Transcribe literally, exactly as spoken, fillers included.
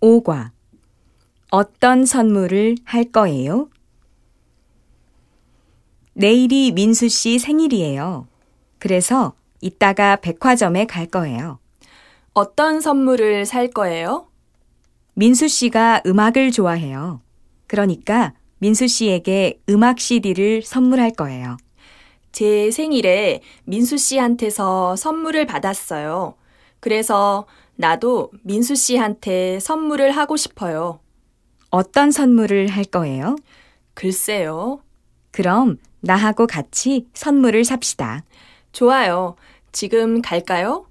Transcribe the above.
오과. 어떤 선물을 할 거예요? 내일이 민수 씨 생일이에요. 그래서 이따가 백화점에 갈 거예요. 어떤 선물을 살 거예요? 민수 씨가 음악을 좋아해요. 그러니까 민수 씨에게 음악 씨디를 선물할 거예요. 제 생일에 민수 씨한테서 선물을 받았어요. 그래서 나도 민수 씨한테 선물을 하고 싶어요. 어떤 선물을 할 거예요? 글쎄요. 그럼 나하고 같이 선물을 삽시다. 좋아요. 지금 갈까요?